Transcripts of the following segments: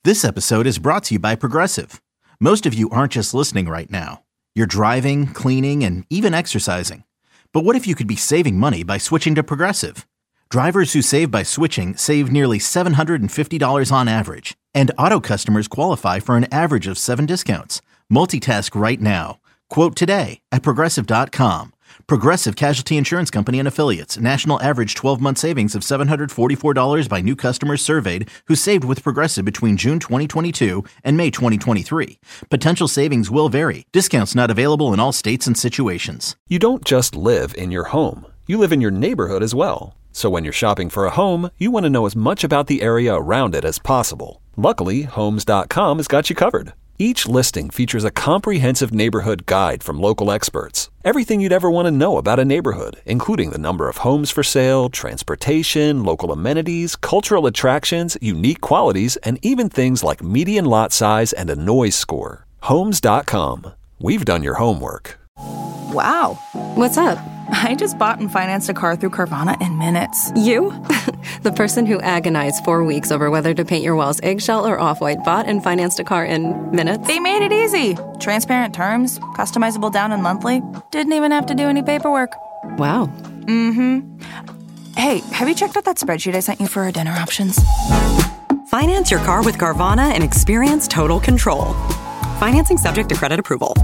This episode is brought to you by Progressive. Most of you aren't just listening right now. You're driving, cleaning, and even exercising. But what if you could be saving money by switching to Progressive? Drivers who save by switching save nearly $750 on average. And auto customers qualify for an average of 7 discounts. Multitask right now. Quote today at Progressive.com. Progressive Casualty Insurance Company and Affiliates. National average 12-month savings of $744 by new customers surveyed who saved with Progressive between June 2022 and May 2023. Potential savings will vary. Discounts not available in all states and situations. You don't just live in your home. You live in your neighborhood as well. So when you're shopping for a home, you want to know as much about the area around it as possible. Luckily, Homes.com has got you covered. Each listing features a comprehensive neighborhood guide from local experts. Everything you'd ever want to know about a neighborhood, including the number of homes for sale, transportation, local amenities, cultural attractions, unique qualities, and even things like median lot size and a noise score. Homes.com. We've done your homework. Wow. What's up? I just bought and financed a car through Carvana in minutes. You? The person who agonized 4 weeks over whether to paint your walls eggshell or off-white bought and financed a car in minutes? They made it easy. Transparent terms, customizable down and monthly. Didn't even have to do any paperwork. Wow. Mm-hmm. Hey, have you checked out that spreadsheet I sent you for our dinner options? Finance your car with Carvana and experience total control. Financing subject to credit approval.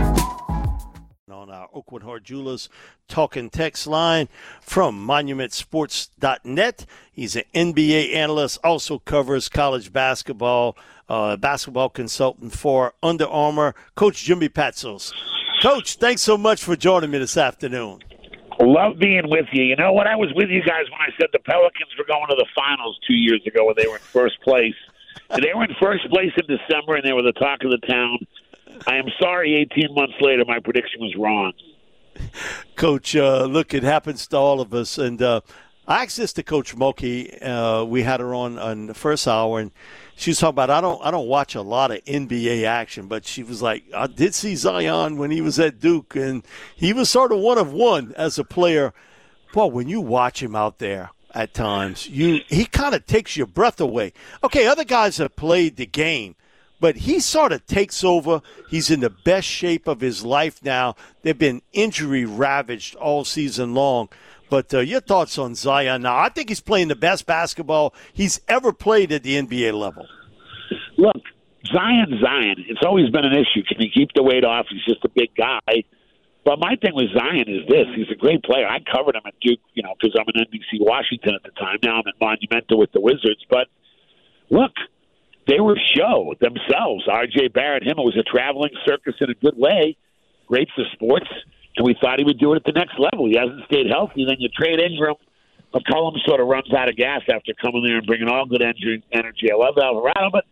On our Oakwood Hart Jewelers talking text line from monumentsports.net. He's an NBA analyst, also covers college basketball, basketball consultant for Under Armour. Coach Jimmy Patsos. Coach, thanks so much for joining me this afternoon. Love being with you. You know what? I was with you guys when I said the Pelicans were going to the finals 2 years ago when they were in first place. And they were in first place in December, and they were the talk of the town. I am sorry 18 months later my prediction was wrong. Coach, look, it happens to all of us. And I asked this to Coach Mulkey. We had her on the first hour, and she was talking about, I don't watch a lot of NBA action, but she was like, I did see Zion when he was at Duke, and he was sort of one as a player. Boy, when you watch him out there at times, he kind of takes your breath away. Okay, other guys have played the game, but he sort of takes over. He's in the best shape of his life now. They've been injury-ravaged all season long. But your thoughts on Zion now? I think he's playing the best basketball he's ever played at the NBA level. Look, Zion. It's always been an issue. Can he keep the weight off? He's just a big guy. But my thing with Zion is this. He's a great player. I covered him at Duke, because I'm in NBC Washington at the time. Now I'm at Monumental with the Wizards. But, look, they were show themselves. R.J. Barrett, it was a traveling circus in a good way. Great for sports. And we thought he would do it at the next level. He hasn't stayed healthy. Then you trade Ingram. McCollum sort of runs out of gas after coming there and bringing all good energy. I love Alvarado, but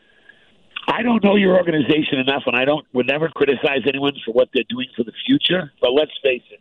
I don't know your organization enough, and I would never criticize anyone for what they're doing for the future. But let's face it.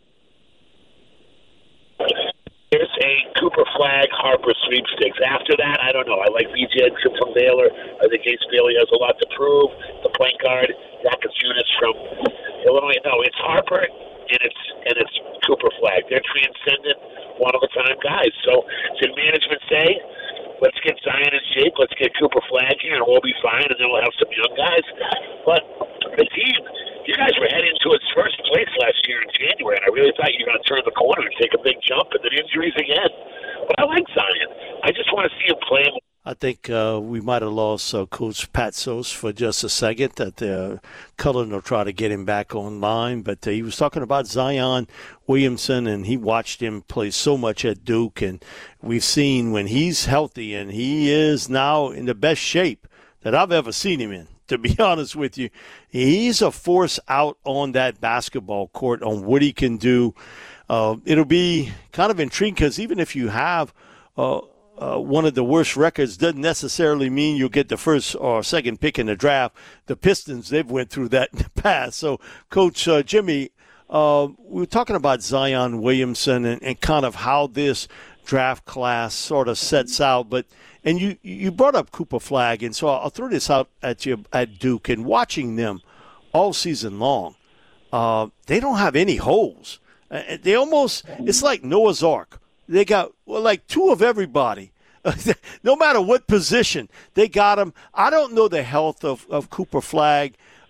There's a Cooper Flag Harper sweepstakes. After that, I don't know. I like B.J. Edson from Baylor. I think Ace Bailey has a lot to prove. The point guard, Yakachunas from Illinois. No, it's Harper and it's Cooper Flag. They're transcendent, one-of-a-kind guys. So did management say, let's get Zion in shape, let's get Cooper Flag here, and we'll be fine, and then we'll have some young guys. But the team, you guys were heading to its first place last year in January, and I really thought you were going to turn the corner and take a big jump, and then injuries again. But I like Zion. I just want to see him play. I think we might have lost Coach Patsos for just a second. That Cullen will try to get him back online. But he was talking about Zion Williamson, and he watched him play so much at Duke. And we've seen when he's healthy, and he is now in the best shape that I've ever seen him in, to be honest with you. He's a force out on that basketball court on what he can do. It'll be kind of intriguing because even if you have one of the worst records doesn't necessarily mean you'll get the first or second pick in the draft. The Pistons, they've went through that in the past. So, Coach Jimmy, we were talking about Zion Williamson and kind of how this draft class sort of sets out. And you brought up Cooper Flag, and so I'll throw this out at you at Duke. And watching them all season long, they don't have any holes. It's like Noah's Ark. They got like two of everybody. no matter what position, they got him. I don't know the health of Cooper Flagg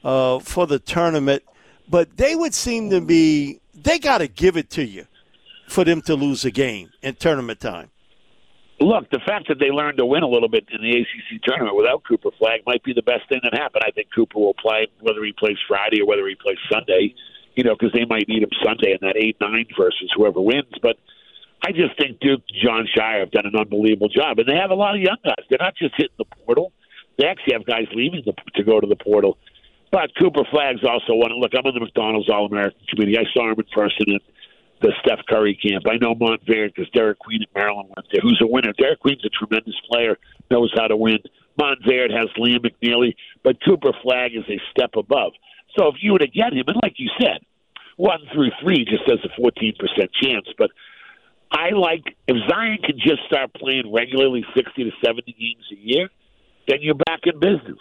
for the tournament, but they would seem to be – they got to give it to you for them to lose a game in tournament time. Look, the fact that they learned to win a little bit in the ACC tournament without Cooper Flagg might be the best thing that happened. I think Cooper will play whether he plays Friday or whether he plays Sunday, because they might need him Sunday in that 8-9 versus whoever wins. But I just think Duke and John Shire have done an unbelievable job. And they have a lot of young guys. They're not just hitting the portal. They actually have guys leaving to go to the portal. But Cooper Flagg's also one. Look, I'm in the McDonald's All-American committee. I saw him in person at the Steph Curry camp. I know Montverde because Derek Queen at Maryland went there, who's a winner. Derek Queen's a tremendous player, knows how to win. Montverde has Liam McNeely, but Cooper Flagg is a step above. So if you were to get him, and like you said, 1 through 3 just has a 14% chance. But I like, if Zion can just start playing regularly 60 to 70 games a year, then you're back in business.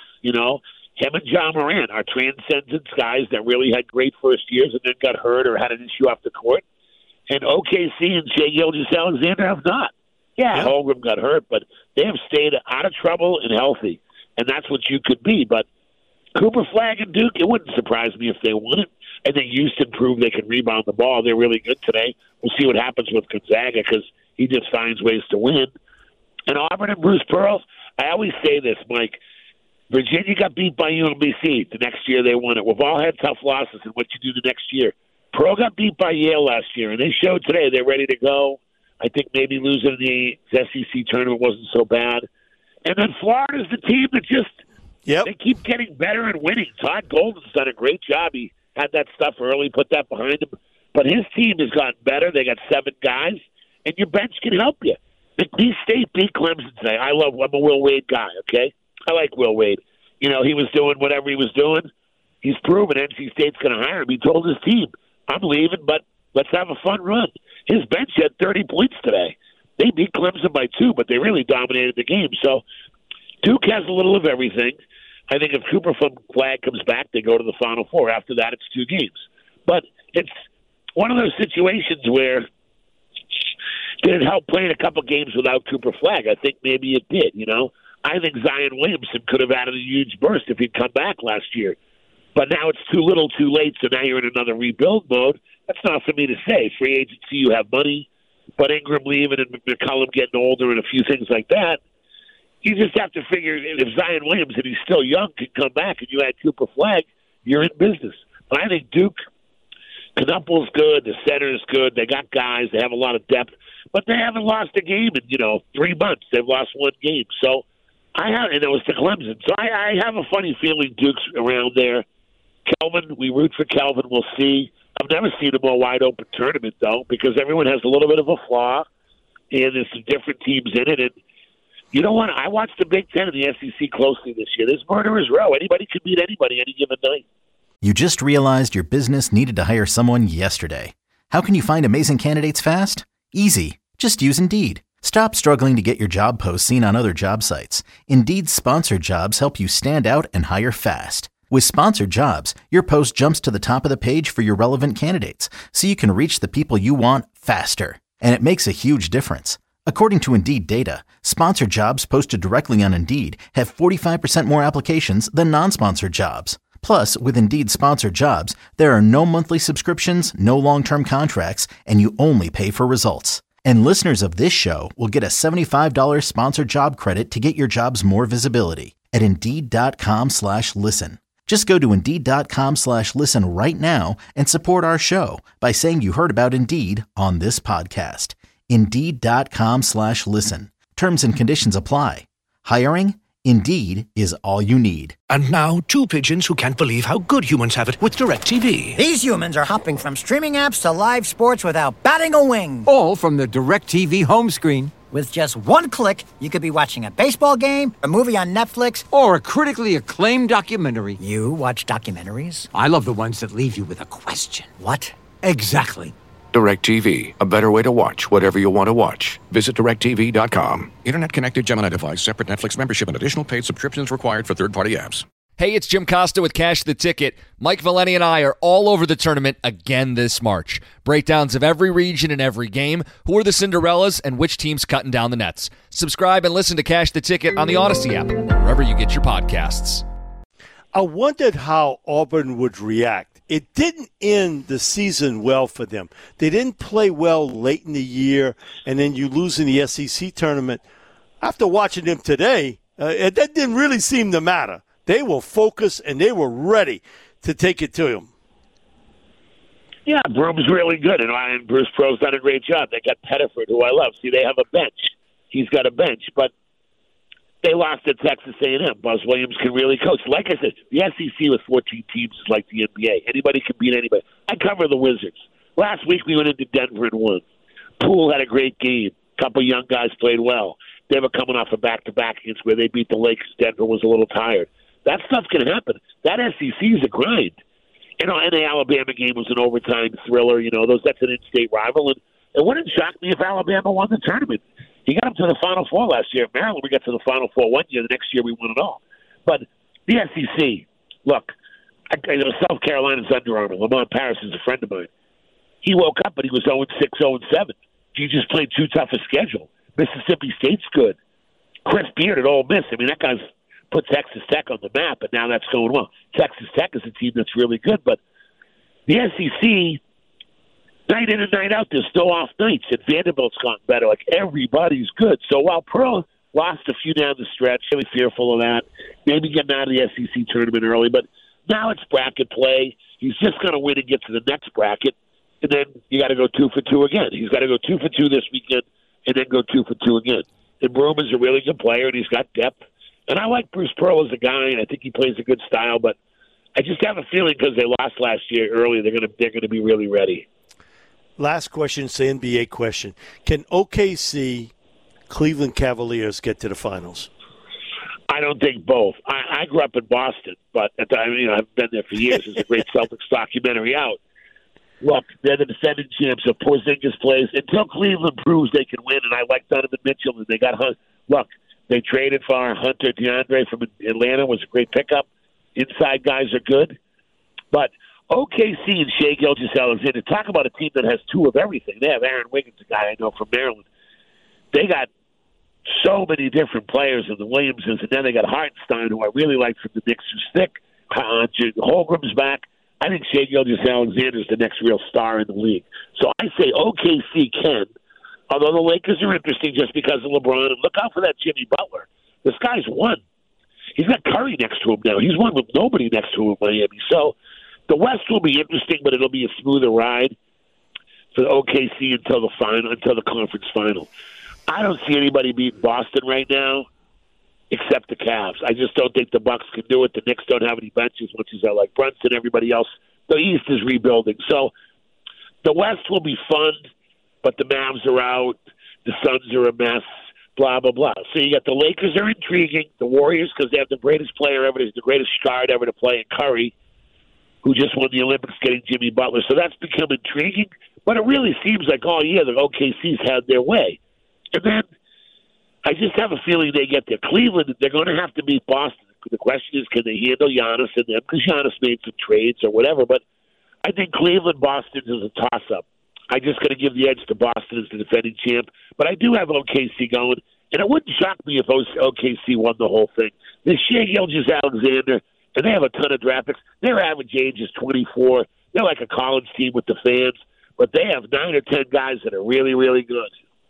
Him and John Morant are transcendence guys that really had great first years and then got hurt or had an issue off the court. And OKC and Shai Gilgeous-Alexander have not. Yeah, Holmgren got hurt, but they have stayed out of trouble and healthy. And that's what you could be. But Cooper Flagg and Duke, it wouldn't surprise me if they won it. I think Houston proved they can rebound the ball. They're really good today. We'll see what happens with Gonzaga because he just finds ways to win. And Auburn and Bruce Pearl, I always say this, Mike, Virginia got beat by UMBC. The next year they won it. We've all had tough losses in what you do the next year. Pearl got beat by Yale last year, and they showed today they're ready to go. I think maybe losing the SEC tournament wasn't so bad. And then Florida's the team that just they keep getting better and winning. Todd Golden's done a great job. He had that stuff early, put that behind him. But his team has gotten better. They got 7 guys, and your bench can help you. McNeese State beat Clemson today. I'm a Will Wade guy, okay? I like Will Wade. He was doing whatever he was doing. He's proven NC State's going to hire him. He told his team, I'm leaving, but let's have a fun run. His bench had 30 points today. They beat Clemson by 2, but they really dominated the game. So Duke has a little of everything. I think if Cooper Flagg comes back, they go to the Final Four. After that, it's 2 games. But it's one of those situations where did it help playing a couple games without Cooper Flagg? I think maybe it did, I think Zion Williamson could have added a huge burst if he'd come back last year. But now it's too little too late, so now you're in another rebuild mode. That's not for me to say. Free agency, you have money, but Ingram leaving and McCollum getting older and a few things like that, you just have to figure if Zion Williamson, he's still young, can come back and you add Cooper Flagg, you're in business. But I think Duke, Knupple's good, the center's good, they got guys, they have a lot of depth, but they haven't lost a game in, 3 months. They've lost 1 game. So and it was to Clemson. So I have a funny feeling Duke's around there. Kelvin, we root for Kelvin. We'll see. I've never seen a more wide-open tournament, though, because everyone has a little bit of a flaw, and there's some different teams in it. And you know what? I watched the Big Ten and the SEC closely this year. There's murderer's row. Anybody can beat anybody any given night. You just realized your business needed to hire someone yesterday. How can you find amazing candidates fast? Easy. Just use Indeed. Stop struggling to get your job posts seen on other job sites. Indeed's sponsored jobs help you stand out and hire fast. With sponsored jobs, your post jumps to the top of the page for your relevant candidates, so you can reach the people you want faster. And it makes a huge difference. According to Indeed data, sponsored jobs posted directly on Indeed have 45% more applications than non-sponsored jobs. Plus, with Indeed sponsored jobs, there are no monthly subscriptions, no long-term contracts, and you only pay for results. And listeners of this show will get a $75 sponsored job credit to get your jobs more visibility at Indeed.com/listen. Just go to Indeed.com/listen right now and support our show by saying you heard about Indeed on this podcast. Indeed.com/listen. Terms and conditions apply. Hiring? Indeed is all you need. And now, 2 pigeons who can't believe how good humans have it with DirecTV. These humans are hopping from streaming apps to live sports without batting a wing. All from the DirecTV home screen. With just 1 click, you could be watching a baseball game, a movie on Netflix, or a critically acclaimed documentary. You watch documentaries? I love the ones that leave you with a question. What? Exactly. DirecTV, a better way to watch whatever you want to watch. Visit DirecTV.com. Internet-connected Gemini device, separate Netflix membership, and additional paid subscriptions required for third-party apps. Hey, it's Jim Costa with Cash the Ticket. Mike Valeni and I are all over the tournament again this March. Breakdowns of every region and every game, who are the Cinderellas, and which team's cutting down the nets. Subscribe and listen to Cash the Ticket on the Odyssey app, wherever you get your podcasts. I wondered how Auburn would react. It didn't end the season well for them. They didn't play well late in the year, and then you lose in the SEC tournament. After watching them today, that didn't really seem to matter. They were focused, and they were ready to take it to him. Yeah, Broom's really good, and Bruce Pearl's done a great job. They got Pettiford, who I love. See, they have a bench. He's got a bench, but they lost at Texas A&M. Buzz Williams can really coach. Like I said, the SEC with 14 teams is like the NBA. Anybody can beat anybody. I cover the Wizards. Last week we went into Denver and won. Poole had a great game. A couple young guys played well. They were coming off a back-to-back against where they beat the Lakers. Denver was a little tired. That stuff can happen. That SEC is a grind. And the Alabama game was an overtime thriller. That's an in-state rival. And it wouldn't shock me if Alabama won the tournament. He got them to the Final Four last year. Maryland, we got to the Final Four one year. The next year, we won it all. But the SEC, look, South Carolina's Under Armour. Lamont Paris is a friend of mine. He woke up, and he was 0-6, 0-7. He just played too tough a schedule. Mississippi State's good. Chris Beard at Ole Miss. That guy's put Texas Tech on the map, and now that's going well. Texas Tech is a team that's really good, but the SEC, night in and night out, there's still off nights, and Vanderbilt's gotten better. Like, everybody's good. So while Pearl lost a few down the stretch, really fearful of that, maybe getting out of the SEC tournament early, but now it's bracket play. He's just going to win and get to the next bracket, and then you got to go 2 for 2 again. He's got to go 2 for 2 this weekend, and then go 2 for 2 again. And Broom is a really good player, and he's got depth. And I like Bruce Pearl as a guy, and I think he plays a good style. But I just have a feeling because they lost last year early, they're going to be really ready. Last question, it's the NBA question. Can OKC, Cleveland Cavaliers get to the finals? I don't think both. I grew up in Boston, but at the, I've been there for years. There's a great Celtics documentary out. Look, they're the defending champs. If Porzingis plays, until Cleveland proves they can win, and I like Donovan Mitchell, and they got Hunt. Look, they traded for Hunter DeAndre from Atlanta. Was a great pickup. Inside guys are good. But OKC and Shai Gilgeous-Alexander, talk about a team that has two of everything. They have Aaron Wiggins, a guy I know from Maryland. They got so many different players in the Williamses, and then they got Hartenstein, who I really like from the Knicks, who's thick. Holmgren's back. I think Shai Gilgeous-Alexander is the next real star in the league. So I say OKC can, although the Lakers are interesting just because of LeBron. And look out for that Jimmy Butler. This guy's won. He's got Curry next to him now. He's won with nobody next to him in Miami. So the West will be interesting, but it'll be a smoother ride for the OKC until the conference final. I don't see anybody beating Boston right now except the Cavs. I just don't think the Bucks can do it. The Knicks don't have any benches, much as I like Brunson. Everybody else, the East is rebuilding. So the West will be fun, but the Mavs are out. The Suns are a mess, blah, blah, blah. So you got the Lakers are intriguing. The Warriors, because they have the greatest player ever, the greatest guard ever to play in Curry, who just won the Olympics getting Jimmy Butler. So that's become intriguing. But it really seems like all year the OKC's had their way. And then I just have a feeling they get there. Cleveland, they're going to have to beat Boston. The question is, can they handle Giannis and them? Because Giannis made some trades or whatever. But I think Cleveland-Boston is a toss-up. I just got to give the edge to Boston as the defending champ. But I do have OKC going. And it wouldn't shock me if OKC won the whole thing. There's Shai Gilgeous-Alexander, and they have a ton of draft picks. Their average age is 24. They're like a college team with the fans. But they have 9 or 10 guys that are really, really good.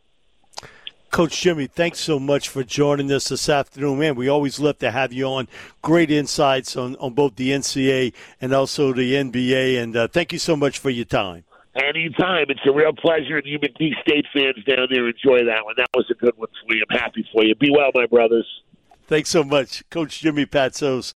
Coach Jimmy, thanks so much for joining us this afternoon. Man, we always love to have you on. Great insights on both the NCAA and also the NBA. And thank you so much for your time. Anytime. It's a real pleasure. And you McNeese State fans down there, enjoy that one. That was a good one for you. I'm happy for you. Be well, my brothers. Thanks so much. Coach Jimmy Patsos.